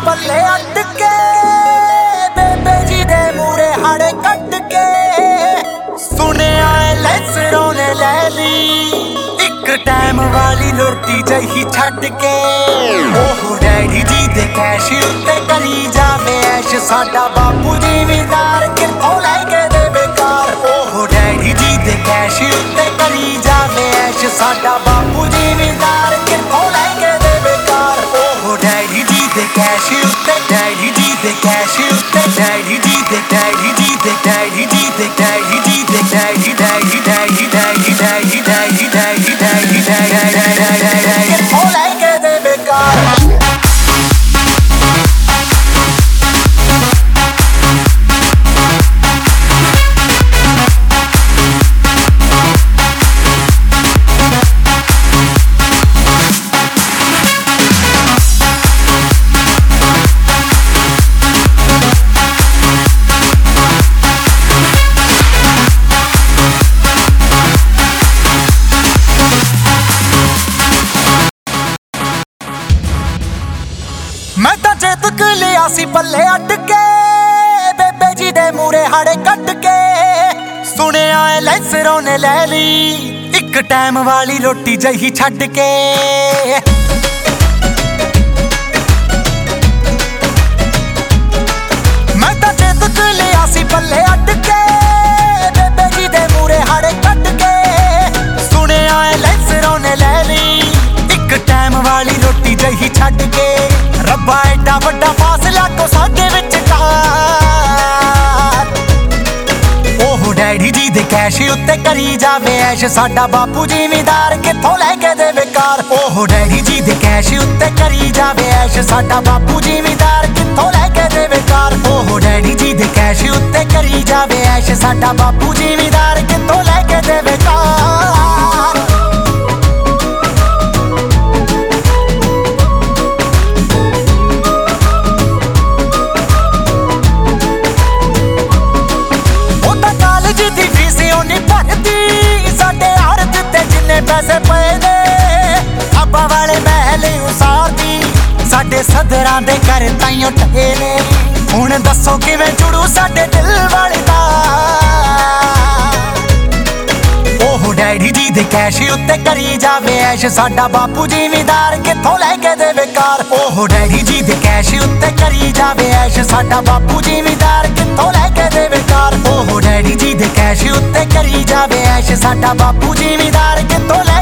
ਪੱਲੇ ਅੱਟ ਕੇ ਬੇਬੇ ਜੀ ਦੇ ਮੂਰੇ ਹੜ ਕੱਟ ਕੇ ਸੁਣਿਆ ਲੈਸਰੋਂ ਨੇ ਲੈ ਲਈ ਇੱਕ ਟਾਈਮ ਵਾਲੀ ਰੋਟੀ ਜਹੀ ਛੱਡ ਕੇ। ਉਹ ਡੈਡੀ ਜੀ ਦੇ ਕੈਸ਼ ਉੱਤੇ ਕਰੀ ਜਾਵੇ ਐਸ਼ ਸਾਡਾ ਬਾਪੂ ਜ਼ਿਮੀਂਦਾਰ ਕਿੱਥੋਂ ਲੈ ਕੇ ਦੇ ਬੇਕਾਰ। ਉਹ ਡੈਡੀ ਜੀ ਦੇ ਕੈਸ਼ ਉੱਤੇ ਕਰੀ ਜਾਵੇ ਐਸ਼ ਸਾਡਾ ਬਾਪੂ ਜ਼ਿਮੀਂਦਾਰ ਕਿੱਥੋਂ ਲੈ ਕੇ ਦੇ ਬੇਕਾਰ। ਉਹ ਡੈਡੀ ਜੀ ਦੇ ਕੈਸ਼ ਉੱਤੇ ਡੈਡੀ ਜੀ ਦੇ ਕੈਸ਼ ਉੱਤੇ ਡੈਡੀ ਜੀ ਦੇ ਡੈਡੀ ਜੀ ਦੇ ਡੈਡੀ ਜੀ ਦੇ ਡੈਡੀ ਜੀ ਦੇ daddy daddy daddy daddy daddy daddy daddy daddy daddy ਕਿੱਥੋਂ ਲੈ ਕੇ ਦੇ ਬੇਕਾਰ। ਮੈਂ ਤਾਂ ਚੇਤਕ ਲਿਆ ਸੀ ਪੱਲੇ ਅੱਟ ਕੇ ਬੇਬੇ ਜੀ ਦੇ ਮੂਰੇ ਹੜ ਕੱਟ ਕੇ ਸੁਣਿਆ ਲੈਸਰੋਂ ਨੇ ਲੈ ਲਈ ਇੱਕ ਟਾਈਮ ਵਾਲੀ ਰੋਟੀ ਜਹੀ ਛੱਡ ਕੇ। ਮੈਂ ਤਾਂ ਚੇਤਕ ਲਿਆ ਸੀ ਪੱਲੇ ਅੱਟ ਕੇ ਬੇਬੇ ਜੀ ਦੇ ਮੂਰੇ ਹੜ ਕੱਟ ਕੇ ਸੁਣਿਆ ਲੈਸਰੋਂ ਨੇ ਲੈ ਲਈ ਇੱਕ ਟਾਈਮ ਵਾਲੀ ਰੋਟੀ ਜਹੀ ਛੱਡ ਕੇ। ਰੱਬਾ ਐਡਾ ਵੱਡਾ ਫਾਸਲਾ ਕੋ ਸਾਡੇ ਵਿਚਕਾਰ। ਉਹ ਡੈਡੀ ਜੀ ਦੇ ਕੈਸ਼ ਉੱਤੇ ਕਰੀ ਜਾਵੇ ਐਸ਼ ਸਾਡਾ ਬਾਪੂ ਜ਼ਿਮੀਂਦਾਰ ਕਿੱਥੋਂ ਲੈ ਕੇ ਦੇ ਬੇਕਾਰ। ਉਹ ਡੈਡੀ ਜੀ ਦੇ ਕੈਸ਼ ਉੱਤੇ ਕਰੀ ਜਾਵੇ ਐਸ਼ ਸਾਡਾ ਬਾਪੂ ਜ਼ਿਮੀਂਦਾਰ ਕਿੱਥੋਂ ਲੈ ਕੇ ਦੇ ਬੇਕਾਰ। ਉਹ ਡੈਡੀ ਜੀ ਦੇ ਕੈਸ਼ ਉੱਤੇ ਕਰੀ ਜਾਵੇ ਐਸ਼ ਸਾਡਾ ਬਾਪੂ ਜ਼ਿਮੀਂਦਾਰ ਕਿੱਥੋਂ ਲੈ ਕੇ ਦੇ ਬੇਕਾਰ। ਪੈਸੇ ਪਏ ਨੇ ਅੱਬਾ ਵਾਲੇ ਮਹਿਲ ਉਸਾਰਦੀ ਸਾਡੇ ਸਦਰਾਂ ਦੇ ਘਰ ਤਾਈਓ ਟਕੇ ਨੇ। ਹੁਣ ਦੱਸੋ ਕਿਵੇਂ ਜੁੜੂ ਸਾਡੇ ਦਿਲ ਵਾਲੇ ਦਾ। ਉਹ ਡੈਡੀ ਜੀ ਦੇ ਕੈਸ਼ ਉੱਤੇ ਕਰੀ ਜਾਵੇ ਐਸ਼ ਸਾਡਾ ਬਾਪੂ ਜ਼ਿਮੀਂਦਾਰ ਕਿੱਥੋਂ ਲੈ ਕੇ ਦੇ ਬੇਕਾਰ। ਉਹ ਡੈਡੀ ਜੀ ਦੇ ਕੈਸ਼ ਉੱਤੇ ਕਰੀ ਜਾਵੇ ਐਸ਼ ਸਾਡਾ ਬਾਪੂ ਜ਼ਿਮੀਂਦਾਰ ਕਿੱਥੋਂ ਲੈ ਕੇ ਦੇ ਬੇਕਾਰ। ਉਹ ਡੈਡੀ ਜੀ ਦੇ ਕੈਸ਼ ਉੱਤੇ ਕਰੀ ਜਾਵੇ ਐਸ਼ ਸਾਡਾ ਬਾਪੂ ਜ਼ਿਮੀਂਦਾਰ ਕਿੱਥੋਂ ਲੈ